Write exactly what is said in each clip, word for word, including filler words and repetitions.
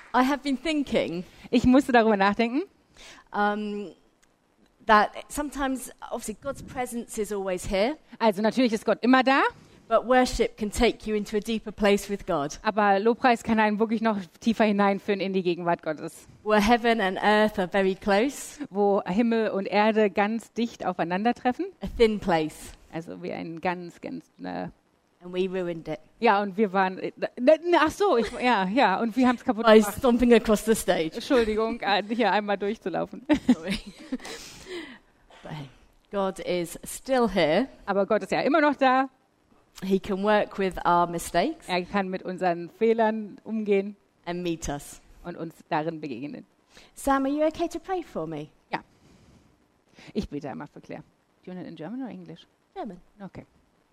I have been thinking Ich musste darüber nachdenken, um, that sometimes, obviously, God's presence is always here, also natürlich ist Gott immer da, but worship can take you into a deeper place with God, aber Lobpreis kann einen wirklich noch tiefer hineinführen in die Gegenwart Gottes, where heaven and earth are very close, wo Himmel und Erde ganz dicht aufeinandertreffen, a thin place, also wie ein ganz, ganz, äh, and we ruined it ja, und wir waren, äh, ne, ne, ach so, ich, ja, ja, und wir haben es kaputt by gemacht. stomping across the stage. Entschuldigung, äh, hier einmal durchzulaufen. Sorry. But hey, God is still here. Aber Gott ist ja immer noch da. He can work with our mistakes Er kann mit unseren Fehlern umgehen and meet us. und uns darin begegnen. Sam, are you okay to pray for me? Ich bete einmal für Claire. Do you want it in German or English? German. Okay.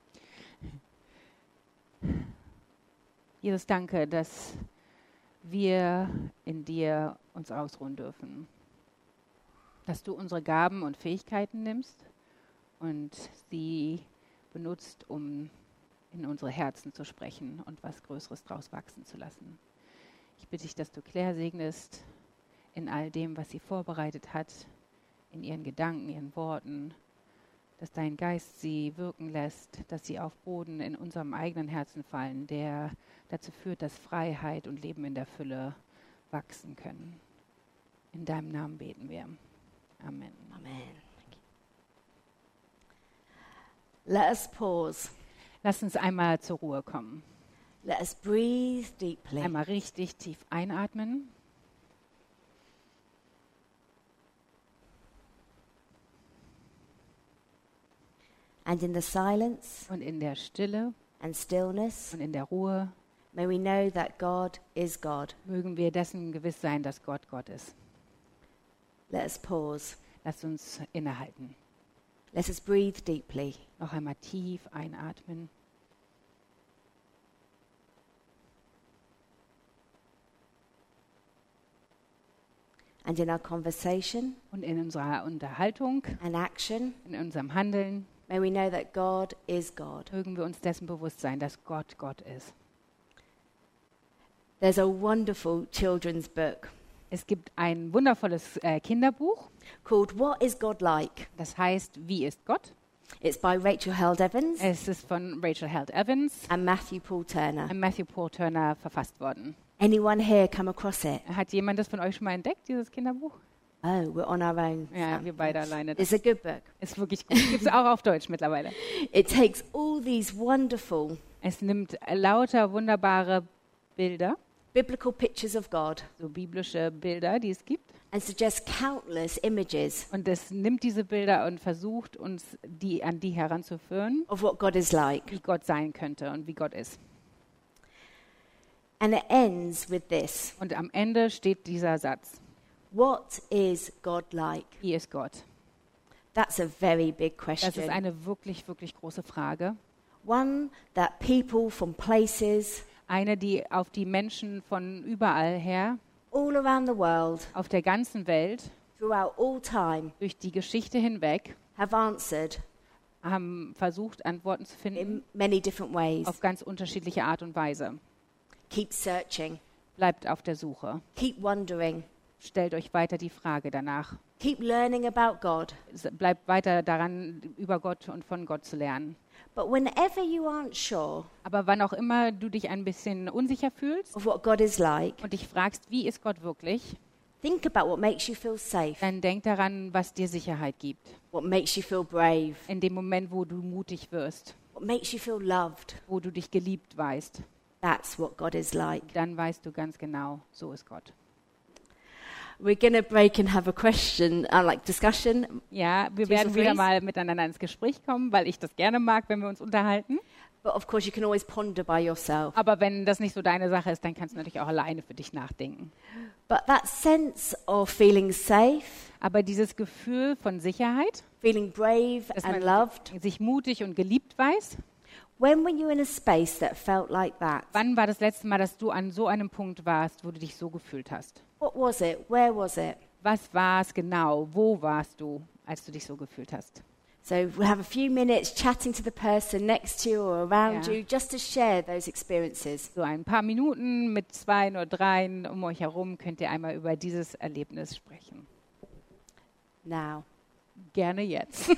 Jesus, danke, dass wir in dir uns ausruhen dürfen. Dass du unsere Gaben und Fähigkeiten nimmst und sie benutzt, um in unsere Herzen zu sprechen und was Größeres draus wachsen zu lassen. Ich bitte dich, dass du Claire segnest in all dem, was sie vorbereitet hat, in ihren Gedanken, ihren Worten, dass dein Geist sie wirken lässt, dass sie auf Boden in unserem eigenen Herzen fallen, der dazu führt, dass Freiheit und Leben in der Fülle wachsen können. In deinem Namen beten wir. Amen. Amen. Let us pause. Lass uns einmal zur Ruhe kommen. Let us breathe deeply. Einmal richtig tief einatmen. And in the silence Und in der Stille and stillness, und in der Ruhe may we know that God is God. mögen wir dessen gewiss sein, dass Gott Gott ist. Let us pause. Lass uns innehalten. Let us breathe deeply. Noch einmal tief einatmen. And in our conversation Und in unserer Unterhaltung, and action, in unserem Handeln, may we know that God is God. mögen wir uns dessen bewusst sein, dass Gott Gott ist. There's a wonderful children's book Es gibt ein wundervolles äh, Kinderbuch, called What is God Like? das heißt, Wie ist Gott? It's by Rachel Held Evans Es ist von Rachel Held Evans and Matthew Paul Turner. und Matthew Paul Turner verfasst worden. Anyone here come across it? Hat jemand das von euch schon mal entdeckt, dieses Kinderbuch? Oh, we're on our own. Ja, wir beide alleine. Das It's a good book. ist wirklich gut. Gibt es auch auf Deutsch mittlerweile. It takes all these wonderful Es nimmt lauter wunderbare Bilder, biblical pictures of God so biblische Bilder, die es gibt. and suggests countless images Und es nimmt diese Bilder und versucht, uns die an die heranzuführen, of what God is like. wie Gott sein könnte und wie Gott ist. And it ends with this. Und am Ende steht dieser Satz. What is God like? Wie ist Gott? That's a very big Das ist question. eine wirklich, wirklich große Frage. One that people from places Eine, die auf die Menschen von überall her, all around the world, auf der ganzen Welt, throughout all time, durch die Geschichte hinweg, have answered haben versucht, Antworten zu finden in many different ways. auf ganz unterschiedliche Art und Weise. Keep searching. Bleibt auf der Suche. Keep wondering. Stellt euch weiter die Frage danach. Keep learning about God. S- Bleibt weiter daran, über Gott und von Gott zu lernen. But whenever you aren't sure Aber wann auch immer du dich ein bisschen unsicher fühlst of what God is like, und dich fragst, wie ist Gott wirklich, think about what makes you feel safe, dann denk daran, was dir Sicherheit gibt. what makes you feel brave, In dem Moment, wo du mutig wirst, what makes you feel loved. wo du dich geliebt weißt, That's what God is like. dann weißt du ganz genau, so ist Gott. We're going to break and have a question, uh, like discussion. Ja, wir Jason werden wieder Rees? mal miteinander ins Gespräch kommen, weil ich das gerne mag, wenn wir uns unterhalten. But of course, you can always ponder by yourself. Aber wenn das nicht so deine Sache ist, dann kannst du natürlich auch alleine für dich nachdenken. But that sense of feeling safe, Aber dieses Gefühl von Sicherheit, feeling brave dass and man loved, sich mutig und geliebt weiß, when were you in a space that felt like that? wann war das letzte Mal, dass du an so einem Punkt warst, wo du dich so gefühlt hast? What was it? Where was it? Was war es genau? Wo warst du, als du dich so gefühlt hast? So we'll have a few minutes chatting to the person next to you or around Ja. you, just to share those experiences. So ein paar Minuten mit zwei oder dreien um euch herum könnt ihr einmal über dieses Erlebnis sprechen. Now. Gerne jetzt.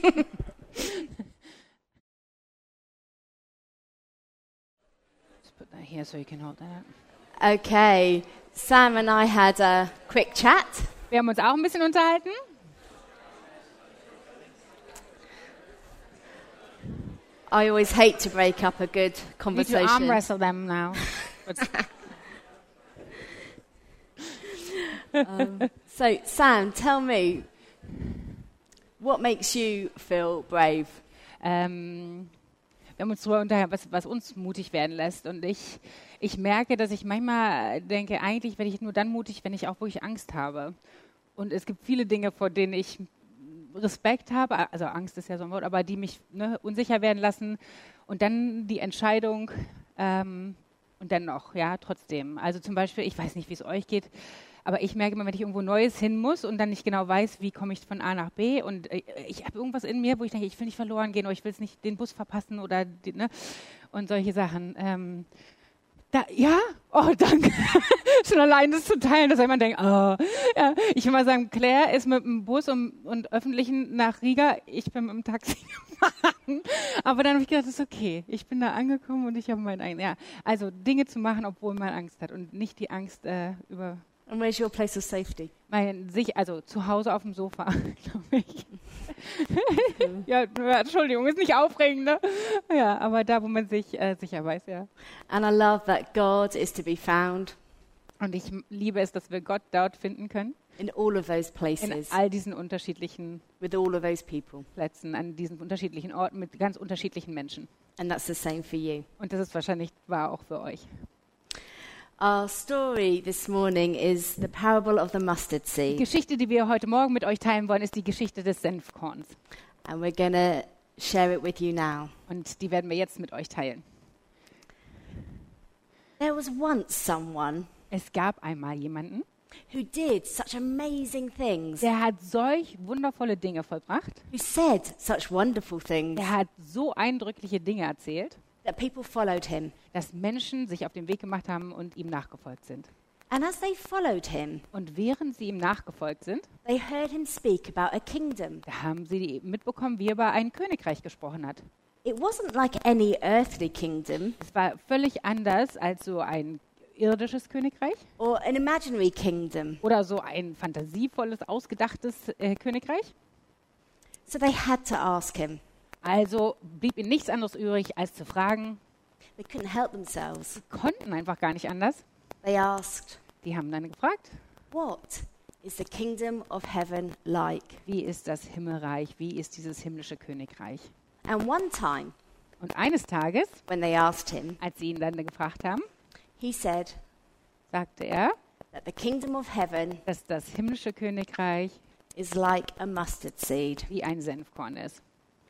Just put that here so you can hold that. Okay, Sam and I had a quick chat. Wir haben uns auch ein bisschen unterhalten. I always hate to break up a good Need to arm conversation. wrestle them now. Um, so, Sam, tell me, what makes you feel brave? ähm, wir haben uns darüber unterhalten, was, was uns mutig werden lässt. Und ich, ich merke, dass ich manchmal denke, eigentlich werde ich nur dann mutig, wenn ich auch wirklich Angst habe. Und es gibt viele Dinge, vor denen ich Respekt habe, also Angst ist ja so ein Wort, aber die mich ne, unsicher werden lassen. Und dann die Entscheidung ähm, und dennoch, ja, trotzdem. Also zum Beispiel, ich weiß nicht, wie es euch geht, aber ich merke immer, wenn ich irgendwo Neues hin muss und dann nicht genau weiß, wie komme ich von A nach B und äh, ich habe irgendwas in mir, wo ich denke, ich will nicht verloren gehen oder ich will es nicht den Bus verpassen oder die, ne, und solche Sachen. Ähm, Da, ja, oh, danke. Schon allein das zu teilen, dass jemand denkt, oh, ja. Ich will mal sagen, Claire ist mit dem Bus und, und Öffentlichen nach Riga, ich bin mit dem Taxi gefahren. Aber dann habe ich gedacht, das ist okay. Ich bin da angekommen und ich habe meinen eigenen, ja. Also Dinge zu machen, obwohl man Angst hat und nicht die Angst äh, über And where's your place of safety? mein, sich, also zu Hause auf dem Sofa, glaube ich. ja, Entschuldigung, ist nicht aufregend, ne? Ja, aber da, wo man sich äh, sicher weiß, ja. And I love that God is to be found Und ich m- liebe es, dass wir Gott dort finden können, in all of those in places, all diesen unterschiedlichen with all of those people. Plätzen, an diesen unterschiedlichen Orten mit ganz unterschiedlichen Menschen. And that's the same for you. Und das ist wahrscheinlich wahr auch für euch. Our story this morning is the parable of the mustard Die seed. Geschichte, die wir heute Morgen mit euch teilen wollen, ist die Geschichte des Senfkorns. And we're going to share it with you now. Und die werden wir jetzt mit euch teilen. There was once someone Es gab einmal jemanden, who did such amazing things, der hat solch wundervolle Dinge vollbracht. who said such wonderful things, Der hat so eindrückliche Dinge erzählt, that people followed him. dass Menschen sich auf den Weg gemacht haben und ihm nachgefolgt sind. And as they followed him, Und während sie ihm nachgefolgt sind, they heard him speak about a kingdom. da haben sie mitbekommen, wie er über ein Königreich gesprochen hat. It wasn't like any earthly kingdom Es war völlig anders als so ein irdisches Königreich or an imaginary kingdom. oder so ein fantasievolles, ausgedachtes äh, Königreich. So they had to ask him. Also blieb ihnen nichts anderes übrig, als zu fragen. They couldn't help themselves. Sie konnten einfach gar nicht anders. They asked, Die haben dann gefragt, "What is the kingdom of heaven like?" wie ist das Himmelreich, wie ist dieses himmlische Königreich? And one time, Und eines Tages, when they asked him, als sie ihn dann gefragt haben, he said sagte er, that the kingdom of heaven dass das himmlische Königreich is like a mustard seed. wie ein Senfkorn ist.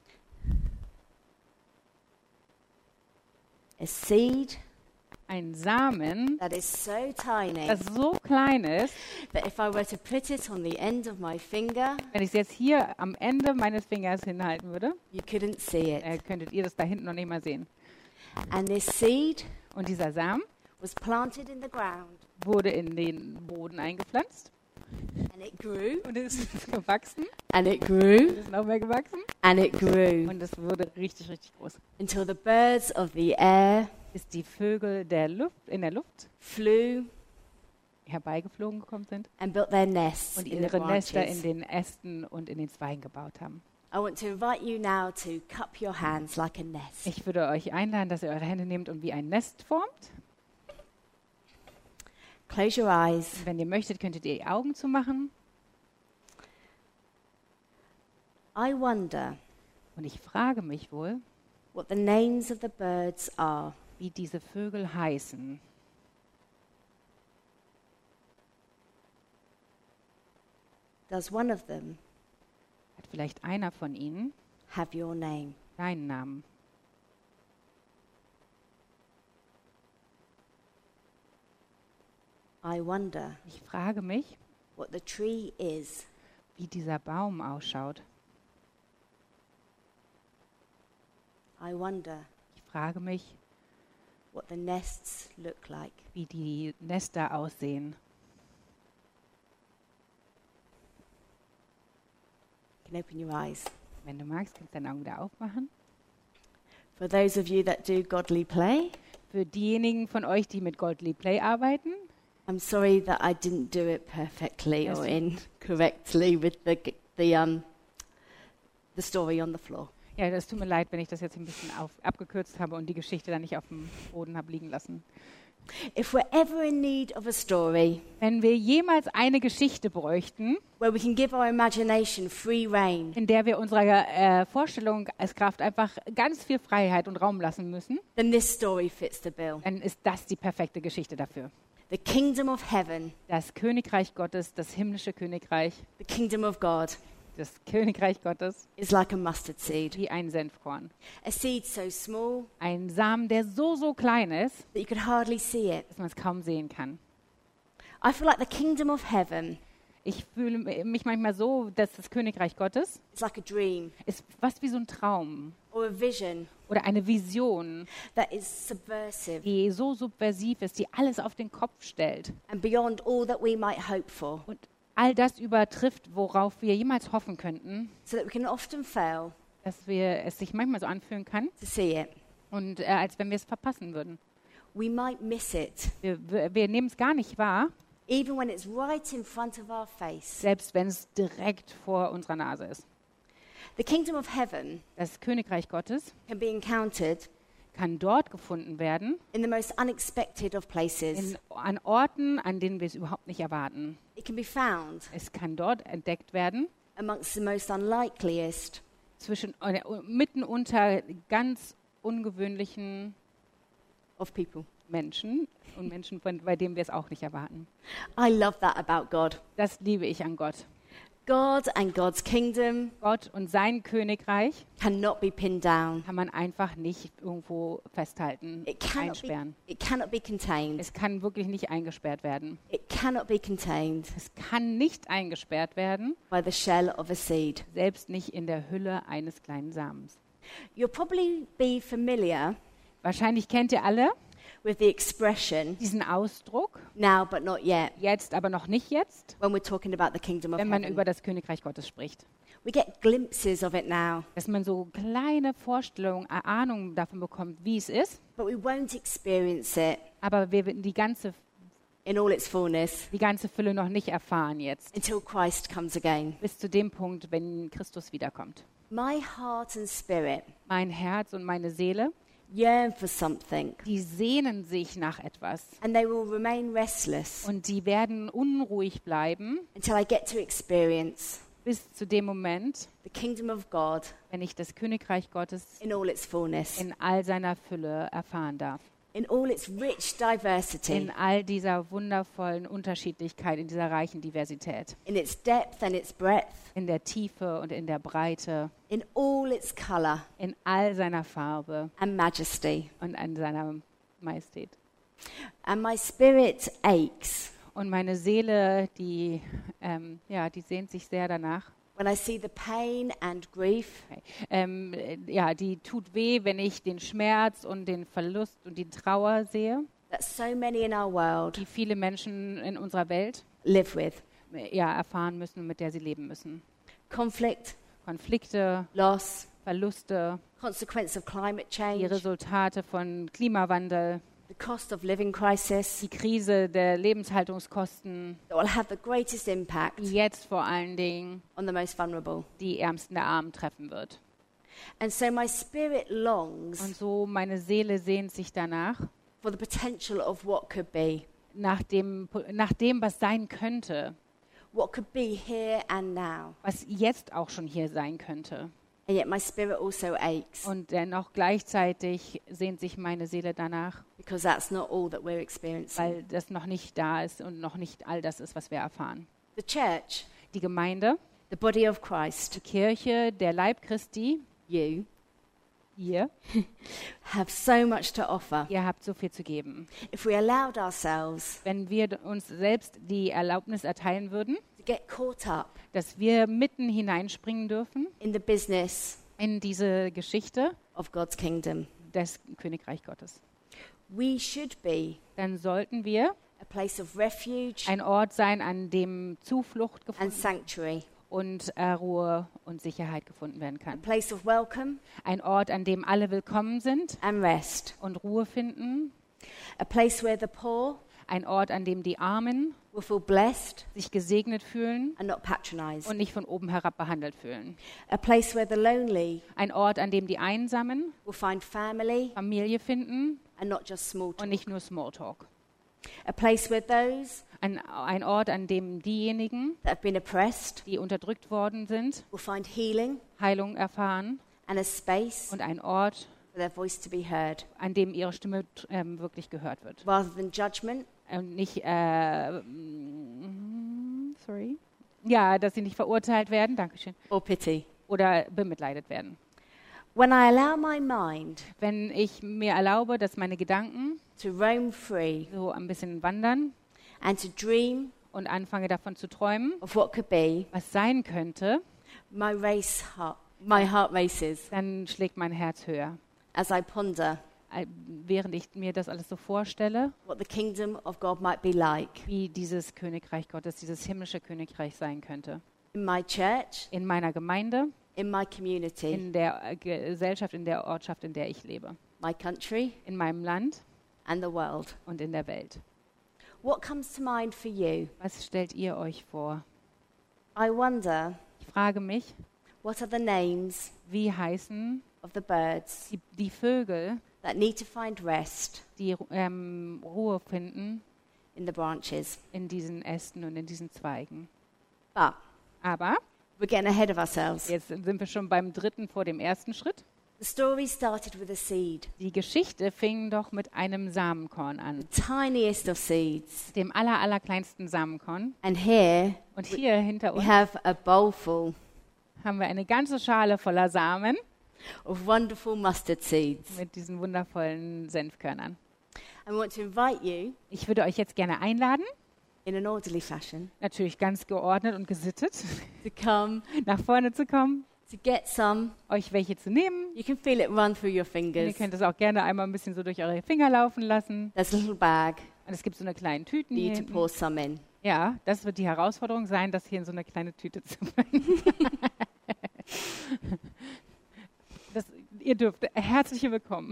A seed Ein Samen, that is so tiny das so klein ist, that if I were to put it on the end of my finger, wenn ich es jetzt hier am Ende meines Fingers hinhalten würde, you couldn't see äh, it. könntet ihr das da hinten noch nicht mal sehen. And this seed Und dieser Samen was planted in the ground, wurde in den Boden eingepflanzt and it grew, und es ist gewachsen, and it grew, es ist noch mehr gewachsen and it grew, und es wurde richtig, richtig groß. until the birds of the air Bis die Vögel der Luft, in der Luft flew herbeigeflogen gekommen sind and built their nests und in the ihre Nester in branches. den Ästen und in den Zweigen gebaut haben. I want to invite you now to cup your hands like a nest. Ich würde euch einladen, dass ihr eure Hände nehmt und wie ein Nest formt. Close your eyes. Und wenn ihr möchtet, könntet ihr die Augen zumachen. I wonder Und ich frage mich wohl, what the names of the birds are. wie diese Vögel heißen. Does one of them Hat vielleicht einer von ihnen have your name? deinen Namen? I wonder Ich frage mich, what the tree is. wie dieser Baum ausschaut. I wonder Ich frage mich, what the nests look like. wie die Nester aussehen. You can open your eyes. Wenn du magst, kannst du deine Augen wieder aufmachen. For those of you that do godly play, Für diejenigen von euch, die mit Godly Play arbeiten, I'm sorry that I didn't do it perfectly Yes. or incorrectly with the the um the story on the floor. ja, das tut mir leid, wenn ich das jetzt ein bisschen auf, abgekürzt habe und die Geschichte dann nicht auf dem Boden habe liegen lassen. If we're ever in need of a story Wenn wir jemals eine Geschichte bräuchten, where we can give our imagination free rein, in der wir unserer äh, Vorstellung als Kraft einfach ganz viel Freiheit und Raum lassen müssen, then this story fits the bill. dann ist das die perfekte Geschichte dafür. The kingdom of heaven, Das Königreich Gottes, das himmlische Königreich, the kingdom of God, das Königreich Gottes, is like a mustard seed. wie ein Senfkorn. A seed so small Ein Samen, der so, so klein ist, that you could hardly see it. dass man es kaum sehen kann. I feel like the kingdom of heaven Ich fühle mich manchmal so, dass das Königreich Gottes is like a dream ist fast wie so ein Traum or a vision oder eine Vision, that is subversive die so subversiv ist, die alles auf den Kopf stellt and beyond all that we might hope for, und all das übertrifft, worauf wir jemals hoffen könnten, so that we can often fail dass wir es sich manchmal so anfühlen kann to see it. und äh, als wenn wir es verpassen würden. We might miss it, Wir, wir, wir nehmen es gar nicht wahr, even when it's right in front of our face. selbst wenn es direkt vor unserer Nase ist. The kingdom of heaven Das Königreich Gottes can be encountered kann dort gefunden werden, in the most unexpected of places. in, an Orten, an denen wir es überhaupt nicht erwarten. It can be found Es kann dort entdeckt werden, amongst the most unlikeliest zwischen, äh, mitten unter ganz ungewöhnlichen of people. Menschen und Menschen, von, bei denen wir es auch nicht erwarten. I love that about God. Das liebe ich an Gott. God and God's kingdom Gott und sein Königreich cannot be pinned down. kann man einfach nicht irgendwo festhalten, It cannot be, einsperren. it cannot be contained. Es kann wirklich nicht eingesperrt werden. It cannot be contained Es kann nicht eingesperrt werden, by the shell of a seed. selbst nicht in der Hülle eines kleinen Samens. You'll probably be familiar Wahrscheinlich kennt ihr alle with the expression, diesen Ausdruck, now but not yet, jetzt aber noch nicht jetzt, when we're talking about the kingdom of wenn man heaven. über das Königreich Gottes spricht. We get glimpses of it now, Dass man so kleine Vorstellungen, Ahnungen davon bekommt, wie es ist, but we won't experience it aber wir werden die ganze, in all its fullness die ganze Fülle noch nicht erfahren jetzt, until Christ comes again. bis zu dem Punkt, wenn Christus wiederkommt. My heart and spirit Mein Herz und meine Seele, yearn for something, die sehnen sich nach etwas and they will remain restless und die werden unruhig bleiben, until I get to experience bis zu dem Moment, the kingdom of God wenn ich das Königreich Gottes in all its fullness, in all seiner Fülle erfahren darf. in all its rich diversity, In all dieser wundervollen Unterschiedlichkeit, in dieser reichen Diversität, in its depth and its breadth, in der Tiefe und in der Breite, in all its color in all seiner Farbe and majesty. und an seiner Majestät. And my spirit aches Und meine Seele, die, ähm, ja, die sehnt sich sehr danach. when I see the pain and grief Ähm, äh, ja, die tut weh, wenn ich den Schmerz und den Verlust und die Trauer sehe, that so many in our world die viele Menschen in unserer Welt live with. äh, ja, erfahren müssen und mit der sie leben müssen. Conflict, Konflikte, loss, Verluste, consequence of climate die change, Resultate von Klimawandel, the cost of living crisis die Krise der Lebenshaltungskosten, that will have the greatest impact die jetzt vor allen Dingen on the most vulnerable. die Ärmsten der Armen treffen wird. And so my spirit longs Und so meine Seele sehnt sich danach, for the potential of what could be, nach dem, nach dem, was sein könnte, what could be here and now. was jetzt auch schon hier sein könnte. And yet my spirit also aches Und dennoch gleichzeitig sehnt sich meine Seele danach, because that's not all that we're experiencing. weil das noch nicht da ist und noch nicht all das ist, was wir erfahren. The church, Die Gemeinde, the body of die Christ, Kirche, der Leib Christi, you, ihr, have so much to offer. ihr habt so viel zu geben. If we allowed ourselves Wenn wir uns selbst die Erlaubnis erteilen würden, to get caught up dass wir mitten hineinspringen dürfen in the business in diese Geschichte of God's kingdom. des Königreich Gottes. We should be Dann sollten wir a place of refuge ein Ort sein, an dem Zuflucht and gefunden sanctuary, und äh, Ruhe und Sicherheit gefunden werden a kann. place of welcome Ein Ort, an dem alle willkommen sind and rest, und Ruhe finden. a place where the poor Ein Ort, an dem die Armen will feel blessed sich gesegnet fühlen and not patronized, und nicht von oben herab behandelt fühlen. a place where the lonely Ein Ort, an dem die Einsamen will find family Familie finden and not just small talk, und nicht nur Smalltalk. a place where those Ein, ein Ort, an dem diejenigen, that have been oppressed die unterdrückt worden sind, will find healing Heilung erfahren and a space und ein Ort, for their voice to be heard, an dem ihre Stimme ähm, wirklich gehört wird. rather than judgment Und nicht, äh, mm, sorry, ja, dass sie nicht verurteilt werden, Dankeschön, or pity. oder bemitleidet werden. When I allow my mind Wenn ich mir erlaube, dass meine Gedanken to roam free so ein bisschen wandern and to dream und anfange davon zu träumen, of what could be, was sein könnte, my race heart, my heart races dann schlägt mein Herz höher. as I ponder Äh, Während ich mir das alles so vorstelle, what the kingdom of God might be like wie dieses Königreich Gottes, dieses himmlische Königreich sein könnte. in my church, In meiner Gemeinde, in my community, in der äh, Gesellschaft, in der Ortschaft, in der ich lebe, my country, in meinem Land and the world. und in der Welt. What comes to mind for you? Was stellt ihr euch vor? I wonder, Ich frage mich, what are the names wie heißen of the birds die, die Vögel, that need to find rest die ähm, Ruhe finden in the branches? in diesen Ästen und in diesen Zweigen? But Aber we're getting ahead of ourselves. jetzt sind wir schon beim dritten vor dem ersten Schritt. The story started with a seed, Die Geschichte fing doch mit einem Samenkorn an, the tiniest of seeds. dem aller, allerkleinsten Samenkorn. And here Und hier hinter we uns have a bowl full haben wir eine ganze Schale voller Samen of wonderful mustard seeds. mit diesen wundervollen Senfkörnern. I want to invite you, Ich würde euch jetzt gerne einladen, in an orderly fashion, natürlich ganz geordnet und gesittet, to come, nach vorne zu kommen, to get some. euch welche zu nehmen. You can feel it run through your Und ihr fingers. könnt es auch gerne einmal ein bisschen so durch eure Finger laufen lassen. There's a little bag Und es gibt so eine kleine Tüten for hier you to hinten. pour some in. Ja, das wird die Herausforderung sein, das hier in so eine kleine Tüte zu bringen. das, ihr dürft. Herzlich willkommen.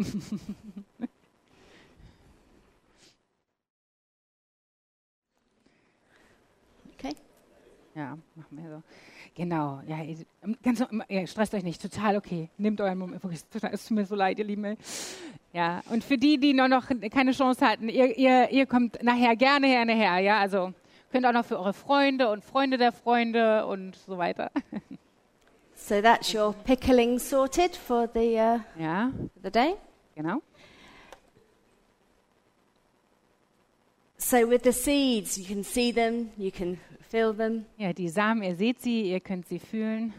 Okay? Ja, machen wir so. Genau, ja, ihr, ganz, ihr stresst euch nicht, total okay. Nehmt euren Moment, wirklich, es tut mir so leid, ihr Lieben. Ja, und für die, die noch, noch keine Chance hatten, ihr, ihr, ihr kommt nachher gerne her, nachher, ja, also könnt auch noch für eure Freunde und Freunde der Freunde und so weiter. So that's your pickling sorted for the, uh, Ja, for the day. genau. So with the seeds, you can see them, you can feel them. Ja, die Samen, ihr seht sie, ihr könnt sie fühlen.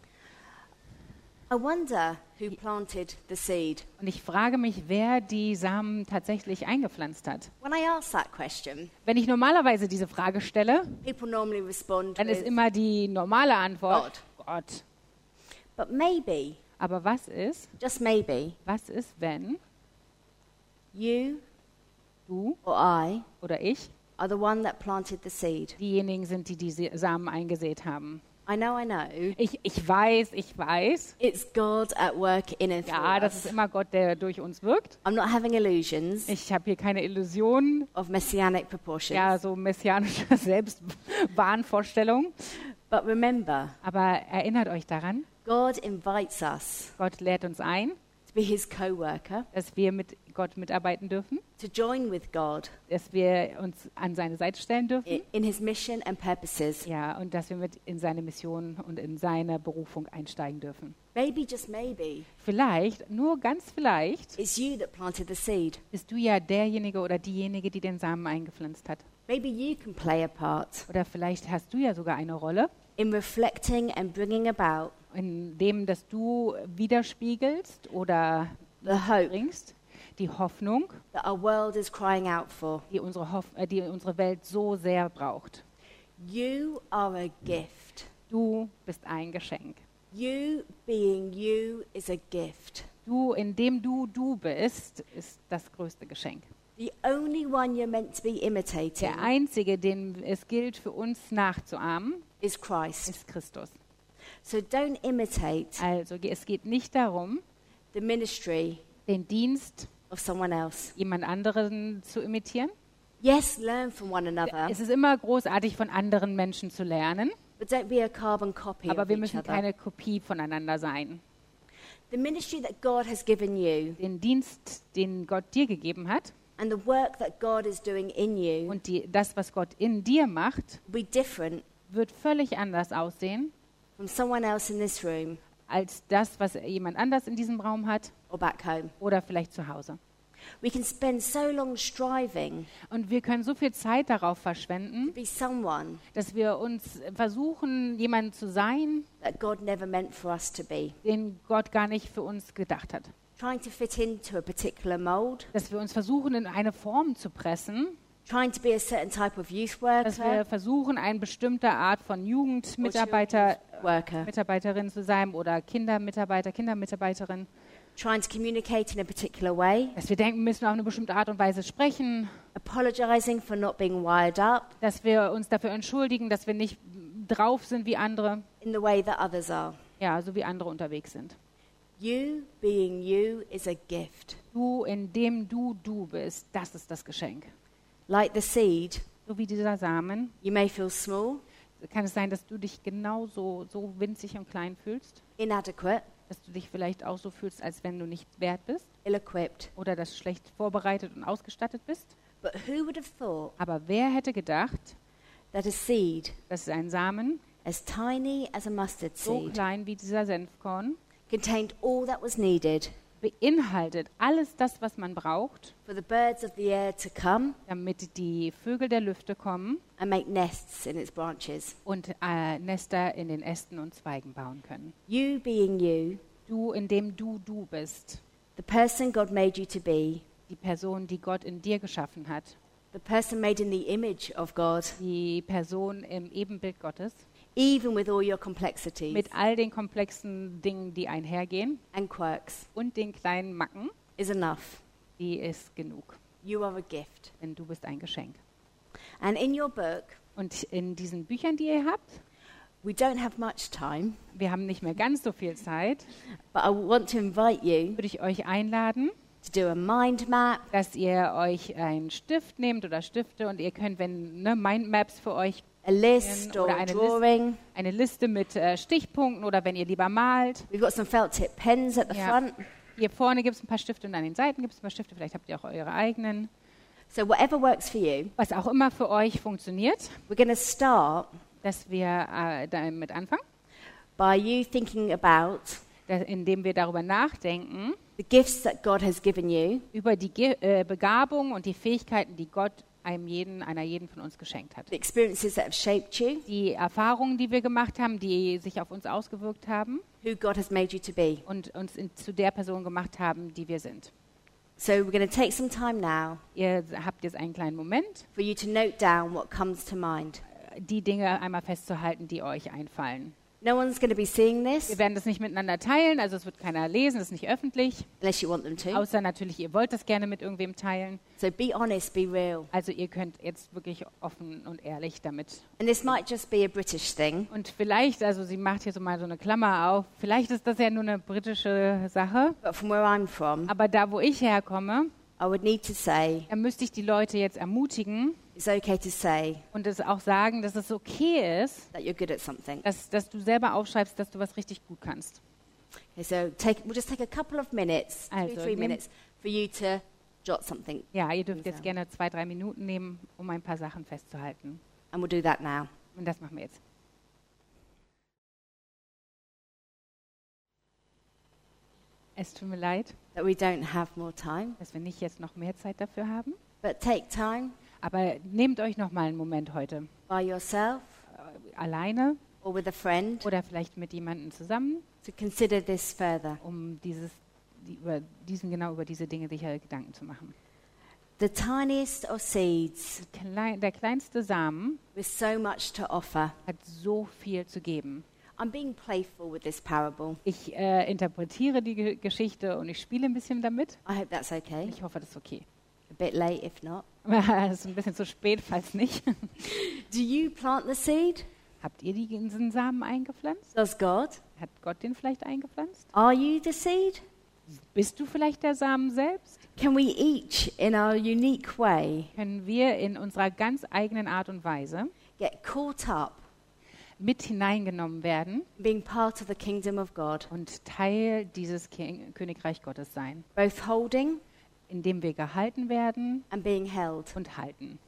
I wonder who planted the seed. Und ich frage mich, wer die Samen tatsächlich eingepflanzt hat. When I ask that question, Wenn ich normalerweise diese Frage stelle, people normally respond dann ist with immer die normale Antwort Gott. But maybe, Aber was ist, just maybe, was ist, wenn you du or I oder ich are the one that planted the seed. diejenigen sind, die diese Samen eingesät haben? I know, I know. Ich, ich weiß, ich weiß. It's God at work in and through Ja, das us. ist immer Gott, der durch uns wirkt. I'm not having illusions Ich habe hier keine Illusionen, of messianic proportions. ja, so messianische Selbstwahnvorstellung. But remember, Aber erinnert euch daran, God invites us Gott lädt uns ein, to be his co-worker, dass wir mit Gott mitarbeiten dürfen, to join with God dass wir uns an seine Seite stellen dürfen. i- in his mission and purposes. Ja, und dass wir mit in seine Mission und in seine Berufung einsteigen dürfen. Maybe, just maybe, Vielleicht, nur ganz vielleicht, it's you that planted the seed. bist du ja derjenige oder diejenige, die den Samen eingepflanzt hat. Maybe you can play a part Oder vielleicht hast du ja sogar eine Rolle in reflecting and bringing about in dem, dass du widerspiegelst oder the hope bringst, die Hoffnung, that our world is crying out for. die unsere, Hoff äh, die unsere Welt so sehr braucht. You are a gift. Du bist ein Geschenk. You being you is a gift. Du, indem du du bist, ist das größte Geschenk. The only one you're meant to be imitating Der einzige, den es gilt für uns nachzuahmen, is Christ. ist Christus. So don't imitate Also ge- es geht nicht darum, the ministry den Dienst of someone else. jemand anderen zu imitieren. Yes, learn from one another, Es ist immer großartig, von anderen Menschen zu lernen, but don't be a carbon copy aber of wir each müssen other. keine Kopie voneinander sein. The ministry that God has given you Den Dienst, den Gott dir gegeben hat and the work that God is doing in you und die, das, was Gott in dir macht, will be different wird völlig anders aussehen from someone else in this room als das, was jemand anders in diesem Raum hat or back home. oder vielleicht zu Hause. We can spend so long striving Und wir können so viel Zeit darauf to verschwenden, be someone dass wir uns versuchen, jemand zu sein, that God never meant for us to be. den Gott gar nicht für uns gedacht hat. Trying to fit into a particular mold, Dass wir uns versuchen, in eine Form zu pressen, trying to be a certain type of youth dass wir worker versuchen, eine bestimmte Art von Jugendmitarbeiter, worker, Mitarbeiterin zu sein oder Kindermitarbeiter, Kindermitarbeiterin, trying to communicate in a particular way, dass wir denken, wir müssen auf eine bestimmte Art und Weise sprechen, apologizing for not being wired up dass wir uns dafür entschuldigen, dass wir nicht drauf sind wie andere, in the way that others are. ja, so wie andere unterwegs sind. You being you is a gift. Du, indem du du bist, das ist das Geschenk. Like the seed, So wie dieser Samen, you may feel small, kann es sein, dass du dich genauso so winzig und klein fühlst, inadequate, dass du dich vielleicht auch so fühlst, als wenn du nicht wert bist ill-equipped. oder dass du schlecht vorbereitet und ausgestattet bist. But who would have thought Aber wer hätte gedacht, that a seed dass ein Samen as tiny as a mustard so seed klein wie dieser Senfkorn contained all that was needed beinhaltet alles das, was man braucht, for the birds of the air to come damit die Vögel der Lüfte kommen and make nests in its branches? und äh, Nester in den Ästen und Zweigen bauen können. You being you, Du, indem du du bist, the person God made you to be, die Person, die Gott in dir geschaffen hat, the person made in the image of God, die Person im Ebenbild Gottes, even with all your complexities mit all den komplexen Dingen, die einhergehen and quirks, und den kleinen Macken, is enough. die ist genug, You are a gift. denn du bist ein Geschenk. And in your book, Und in diesen Büchern, die ihr habt, we don't have much time, wir haben nicht mehr ganz so viel Zeit, but I want to invite you würde ich euch einladen, to do a mind map, dass ihr euch einen Stift nehmt oder Stifte und ihr könnt, wenn ne, Mindmaps für euch, a list or Oder a eine drawing. eine Liste mit äh, Stichpunkten oder wenn ihr lieber malt. We've got some felt tip pens at the Ja. front. Hier vorne gibt es ein paar Stifte und an den Seiten gibt es ein paar Stifte, vielleicht habt ihr auch eure eigenen. So whatever works for you, Was auch immer für euch funktioniert, we're going to start dass wir äh, damit anfangen, by you thinking about da, indem wir darüber nachdenken, the gifts that God has given you über die Ge äh, Begabung und die Fähigkeiten, die Gott einem jeden, einer jeden von uns geschenkt hat. the experiences that have shaped you, Die Erfahrungen, die wir gemacht haben, die sich auf uns ausgewirkt haben who God has made you to be. und uns in, zu der Person gemacht haben, die wir sind. So we're going to take some time now Ihr habt jetzt einen kleinen Moment, for you to note down what comes to mind. die Dinge einmal festzuhalten, die euch einfallen. No one's going to be seeing this Wir werden das nicht miteinander teilen, also es wird keiner lesen, es ist nicht öffentlich, unless you want them to. außer natürlich, ihr wollt das gerne mit irgendwem teilen. So be honest, be real. Also ihr könnt jetzt wirklich offen und ehrlich damit. And this might just be a British thing, Und vielleicht, also sie macht hier so mal so eine Klammer auf, vielleicht ist das ja nur eine britische Sache, but from where I'm from, aber da, wo ich herkomme, I would need to say da müsste ich die Leute jetzt ermutigen it's okay to say und es auch sagen, dass es okay ist, that you're good at something. dass, dass du selber aufschreibst, dass du was richtig gut kannst. Okay, so take, we'll just take a couple of minutes, two, Also, three nimm- minutes, for you to jot something. Ja, ihr dürft jetzt Ja. gerne zwei, drei Minuten nehmen, um ein paar Sachen festzuhalten. And we'll do that now. Und das machen wir jetzt. Es tut mir leid, That we don't have more time, dass wir nicht jetzt noch mehr Zeit dafür haben. but take time Aber nehmt euch noch mal einen Moment heute. by yourself Äh, alleine or with a friend oder vielleicht mit jemandem zusammen, to consider this further. um dieses, die, über diesen, genau über diese Dinge sicher Gedanken zu machen. The tiniest of seeds Klein, der kleinste Samen with so much to offer. hat so viel zu geben. I'm being playful with this parable. Ich äh, interpretiere die Ge- Geschichte und ich spiele ein bisschen damit. I hope that's okay. Ich hoffe, das ist okay. A bit late if not. Es ist ein bisschen zu spät, falls nicht. Do you plant the seed? Habt ihr diesen Samen eingepflanzt? Does God? Hat Gott den vielleicht eingepflanzt? Are you the seed? Bist du vielleicht der Samen selbst? Can we each, in our unique way, Können wir in unserer ganz eigenen Art und Weise get caught up mit hineingenommen werden in being part of the kingdom of God, und Teil dieses King- Königreich Gottes sein, both holding in dem wir gehalten werden and being held? und halten?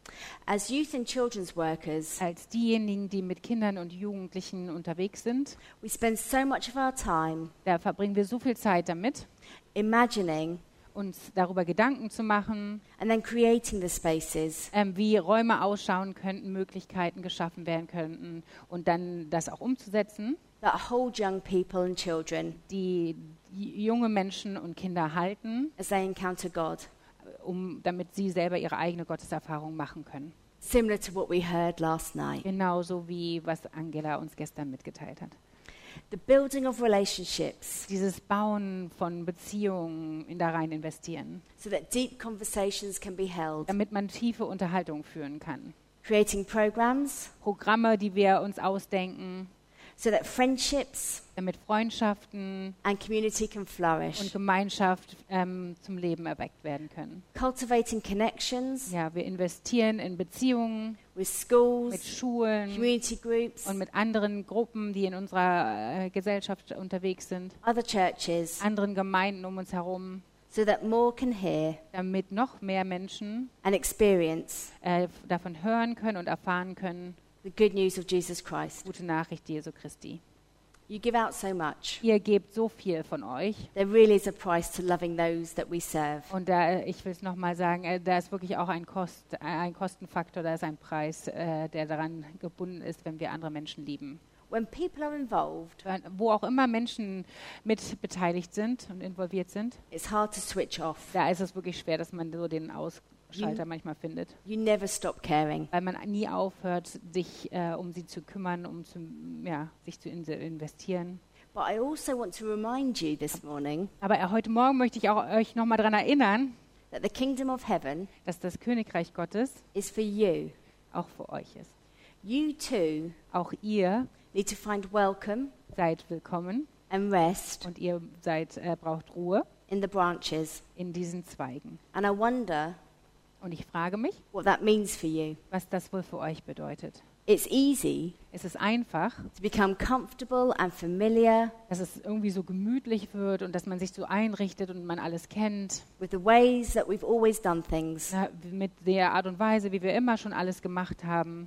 As youth and children's workers, Als diejenigen, die mit Kindern und Jugendlichen unterwegs sind, we spend so much of our time da verbringen wir so viel Zeit damit, imagining uns darüber Gedanken zu machen, and then creating the spaces ähm, wie Räume ausschauen könnten, Möglichkeiten geschaffen werden könnten und dann das auch umzusetzen, that hold young people and children die, die junge Menschen und Kinder halten, as they encounter God. um, damit sie selber ihre eigene Gotteserfahrung machen können. Similar to what we heard last night. Genauso wie was Angela uns gestern mitgeteilt hat. The building of relationships Dieses Bauen von Beziehungen, in da rein investieren, so that deep conversations can be held. damit man tiefe Unterhaltungen führen kann. Creating programs Programme, die wir uns ausdenken, so that friendships damit Freundschaften and community can flourish. und Gemeinschaft ähm, zum Leben erweckt werden können. Cultivating connections Ja, wir investieren in Beziehungen with mit schools, Schulen community groups, und mit anderen Gruppen, die in unserer äh, Gesellschaft unterwegs sind, other churches, anderen Gemeinden um uns herum, so that more can hear damit noch mehr Menschen and experience äh, davon hören können und erfahren können, the good news of Jesus Christ. gute Nachricht Jesu Christi. You give out so much. Ihr gebt so viel von euch. There really is a price to loving those that we serve. Und da, äh, ich will es nochmal sagen, äh, da ist wirklich auch ein, Kost, äh, ein Kostenfaktor, da ist ein Preis, äh, der daran gebunden ist, wenn wir andere Menschen lieben. When people are involved, Wenn- Wo auch immer Menschen mit beteiligt sind und involviert sind, it's hard to switch off. da ist es wirklich schwer, dass man so den Ausschalter Mhm. manchmal findet. You never stop caring. Weil man nie aufhört, sich äh, um sie zu kümmern, um zu, ja, sich zu in investieren. But I also want to remind you this morning Aber äh, heute Morgen möchte ich auch euch nochmal daran erinnern, that the kingdom of heaven dass das Königreich Gottes is for you. auch für euch ist. You too Auch ihr need to find welcome seid willkommen and rest und ihr seid, äh, braucht Ruhe in the branches. in diesen Zweigen. And I wonder Und ich frage mich, what that means for you. was das wohl für euch bedeutet. It's easy Es ist einfach, to become comfortable and familiar dass es irgendwie so gemütlich wird und dass man sich so einrichtet und man alles kennt, with the ways that we've always done things. na, mit der Art und Weise, wie wir immer schon alles gemacht haben.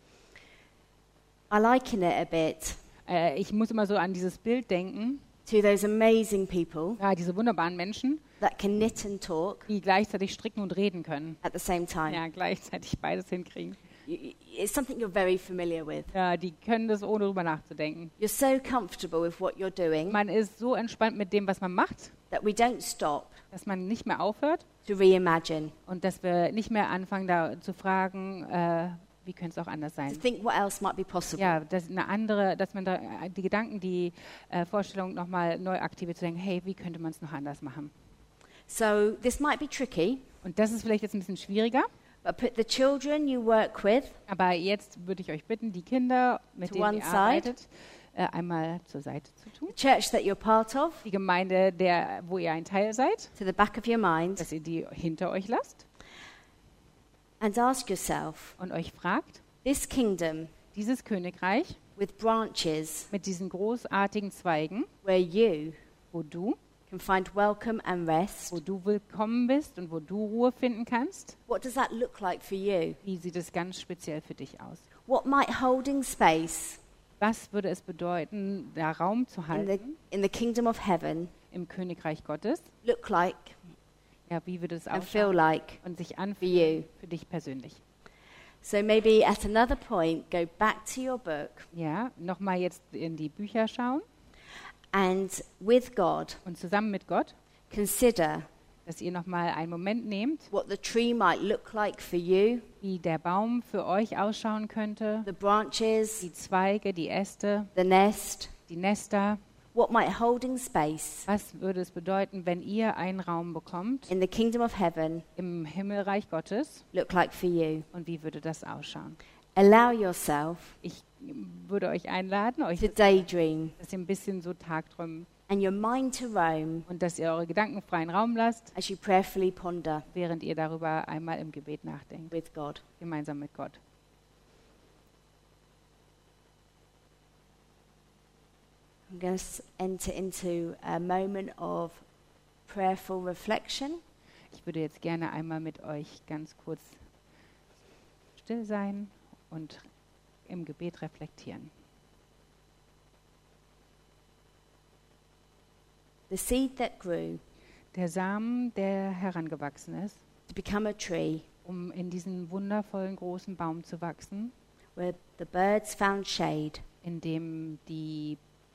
I liken it a bit Äh, ich muss immer so an dieses Bild denken, to those amazing people ja, diese wunderbaren Menschen, that can knit and talk die gleichzeitig stricken und reden können. at the same time. Ja, gleichzeitig beides hinkriegen. You- you- It's something you're very familiar with. Ja, die können das ohne drüber nachzudenken. You're so comfortable with what you're doing Man ist so entspannt mit dem, was man macht, that we don't stop dass man nicht mehr aufhört to reimagine, und dass wir nicht mehr anfangen, da zu fragen, äh, wie könnte es auch anders to sein. think what else might be possible. Ja, dass eine andere, dass man da äh, die Gedanken, die äh, Vorstellung nochmal neu aktiviert, zu denken, hey, wie könnte man es noch anders machen? So this might be tricky, Und das ist vielleicht jetzt ein bisschen schwieriger, but put the children you work with aber jetzt würde ich euch bitten, die Kinder, mit To denen one ihr side. arbeitet, äh, einmal zur Seite zu tun. the church that you're part of Die Gemeinde, der, wo ihr ein Teil seid, to the back of your mind dass ihr die hinter euch lasst and ask yourself, und euch fragt, this kingdom dieses Königreich with branches mit diesen großartigen Zweigen, where you wo du, can find welcome and rest, wo du willkommen bist und wo du Ruhe finden kannst, what does that look like for you? wie sieht es ganz speziell für dich aus? What might holding space Was würde es bedeuten, da Raum zu in the, halten in the kingdom of heaven im Königreich Gottes? look like Ja, wie würde es and feel ausschauen like und sich for you? anfühlen für dich persönlich? So maybe at another point, go back to your book Ja, nochmal jetzt in die Bücher schauen and with God, und zusammen mit Gott consider dass ihr nochmal einen Moment nehmt, what the tree might look like for you, wie der Baum für euch ausschauen könnte, the branches, die Zweige, die Äste, the nest, die Nester. what might holding space Was würde es bedeuten, wenn ihr einen Raum bekommt in the kingdom of heaven im Himmelreich Gottes? look like for you? Und wie würde das ausschauen? Allow yourself Ich würde euch einladen, euch to daydream dass ihr ein bisschen so tagträumen and your mind to roam und dass ihr eure Gedanken freien Raum lasst, as you prayerfully ponder während ihr darüber einmal im Gebet nachdenkt, with God. gemeinsam mit Gott. I'm going to enter into a moment of prayerful reflection. Ich würde jetzt gerne einmal mit euch ganz kurz still sein und im Gebet reflektieren. The seed that grew Der Samen, der herangewachsen ist, to become a tree um in diesen wundervollen großen Baum zu wachsen, where the birds found shade, in dem die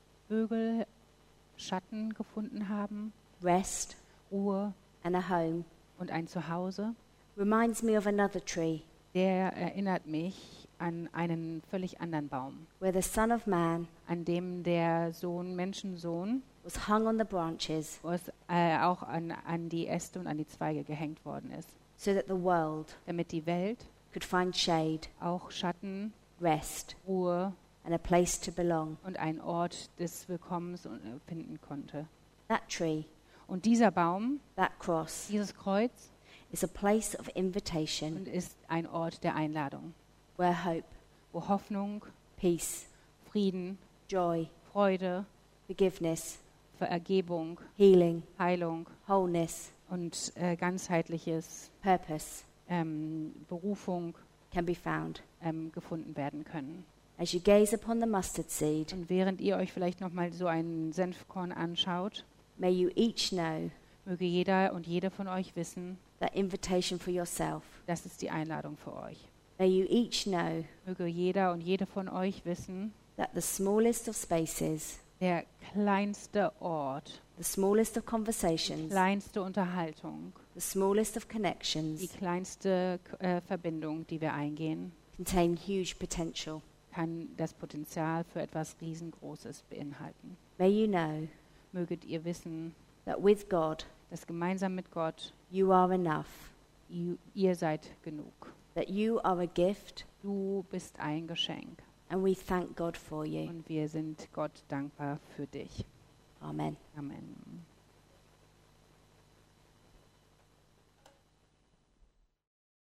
Vögel Schatten gefunden haben, rest, Ruhe and a home, und ein Zuhause, reminds me of another tree der erinnert mich an einen völlig anderen Baum, where the Son of Man an dem der Sohn, Menschensohn, was hung on the branches was äh, auch an, an die Äste und an die Zweige gehängt worden ist, so that the world damit die Welt could find shade, auch Schatten, rest, Ruhe and a place to belong. und einen Ort des Willkommens äh, finden konnte. That tree, Und dieser Baum, that cross, dieses Kreuz, is a place of invitation und ist ein Ort der Einladung, where hope, wo Hoffnung, peace, Frieden, joy, Freude, forgiveness, Vergebung, healing, Heilung wholeness, und äh, ganzheitliches purpose ähm, Berufung can be found. ähm, gefunden werden können. As you gaze upon the mustard seed, Und während ihr euch vielleicht nochmal so einen Senfkorn anschaut, may you each know möge jeder und jede von euch wissen, that invitation for yourself. das ist die Einladung für euch. May you each know Möge jeder und jede von euch wissen, that the smallest of spaces, der kleinste Ort, the smallest of die conversations, kleinste Unterhaltung, the smallest of die connections kleinste äh, Verbindung, die wir eingehen, contain huge potential. kann das Potenzial für etwas Riesengroßes beinhalten. May you know Möget ihr wissen, that with God dass gemeinsam mit Gott you are enough, ihr, ihr seid genug. that you are a gift, Du bist ein Geschenk and we thank God for you. und wir sind Gott dankbar für dich. Amen. Amen.